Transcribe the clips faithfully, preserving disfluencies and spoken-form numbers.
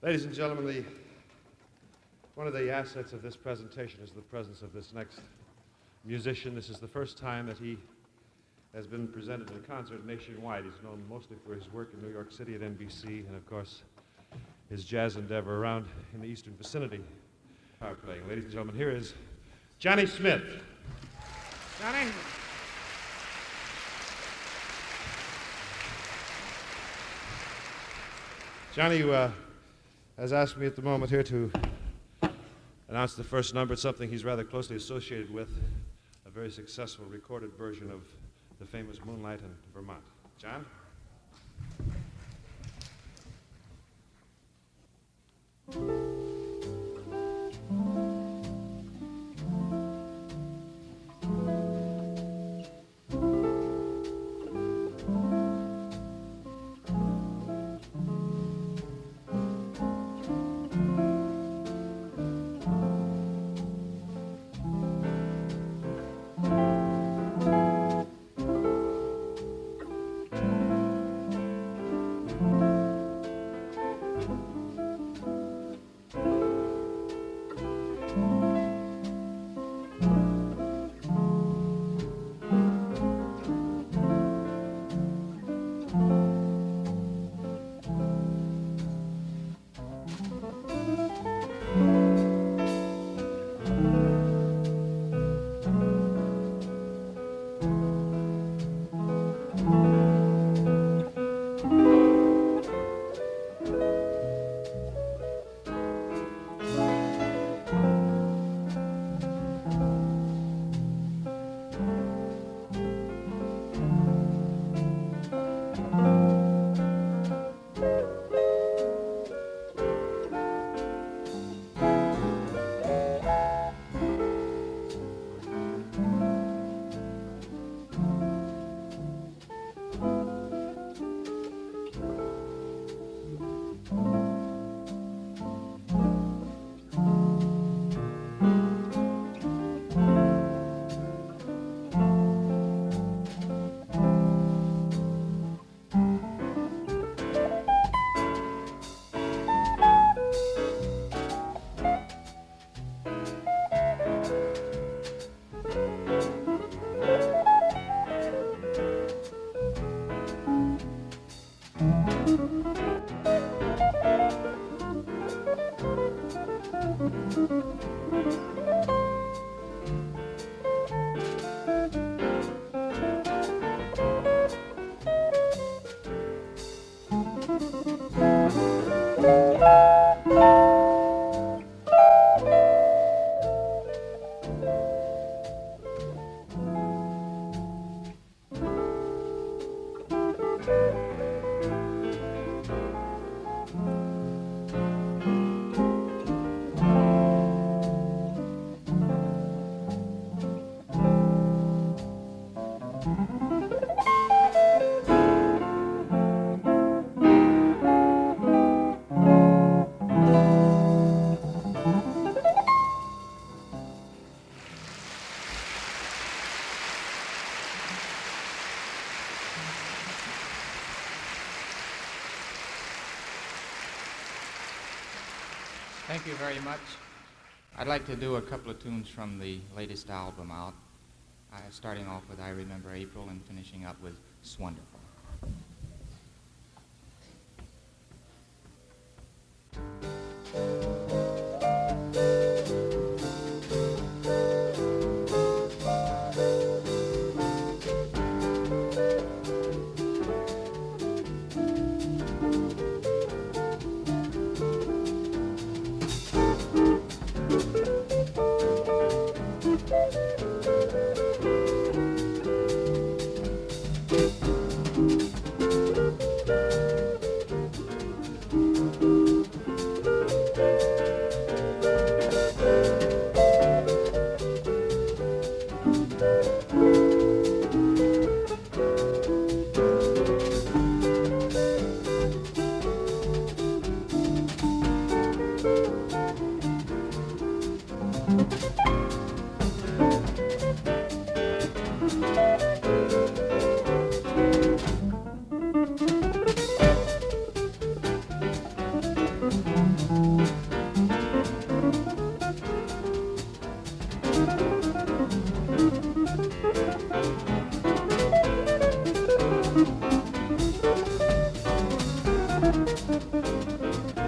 Ladies and gentlemen, the, one of the assets of this presentation is the presence of this next musician. This is the first time that he has been presented in concert nationwide. He's known mostly for his work in New York City at N B C and, of course, his jazz endeavor around in the eastern vicinity. Power playing. Ladies and gentlemen, here is Johnny Smith. Johnny. Johnny uh, has asked me at the moment here to announce the first number. It's something he's rather closely associated with, a very successful recorded version of the famous Moonlight in Vermont. John? Thank you very much. I'd like to do a couple of tunes from the latest album out, uh, starting off with I Remember April and finishing up with Swonderful. Thank you.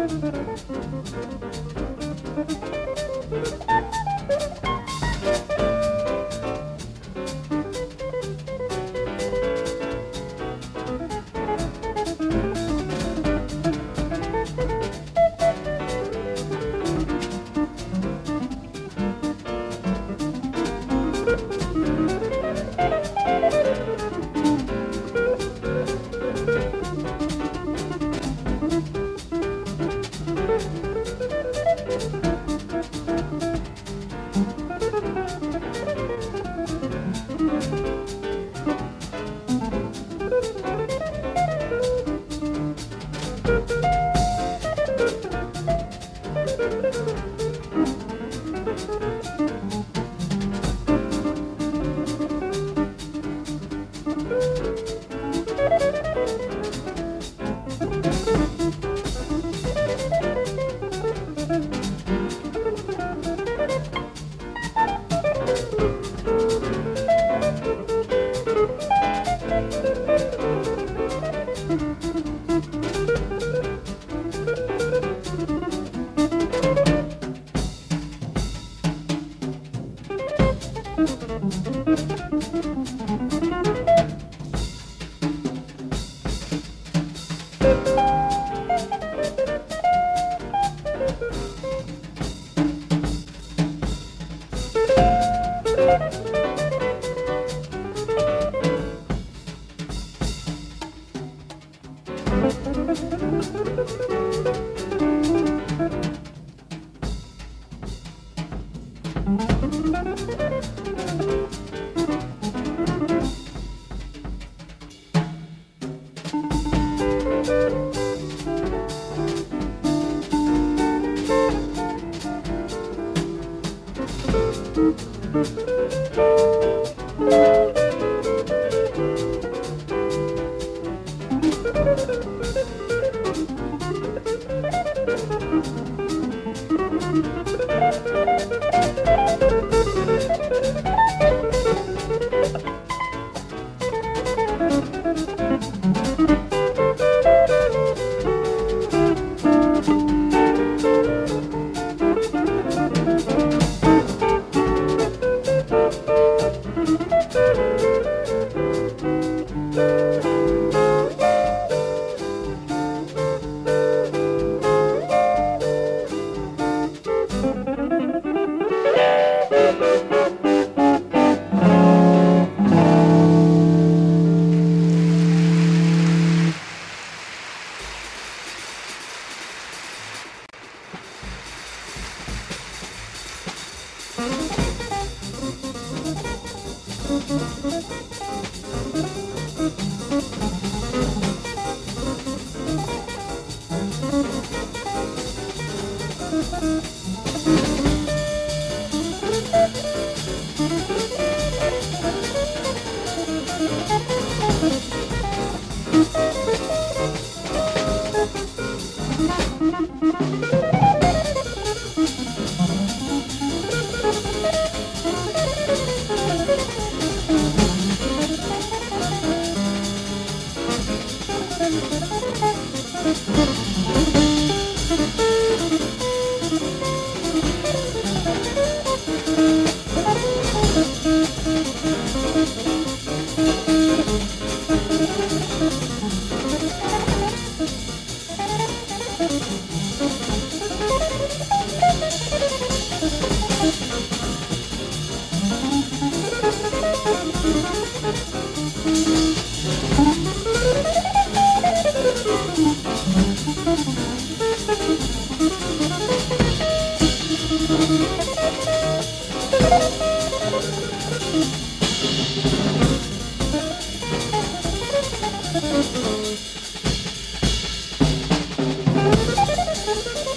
Thank you.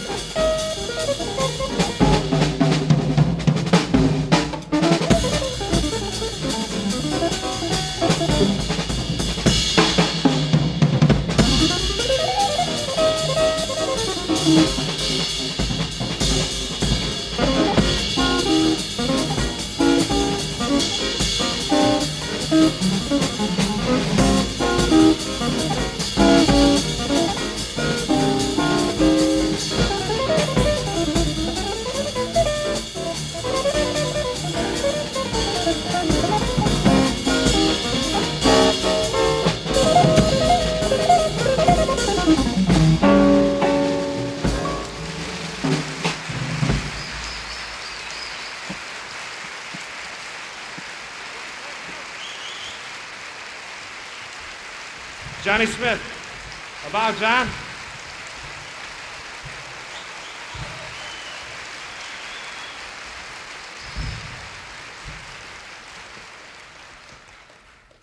Johnny Smith. A bow, John.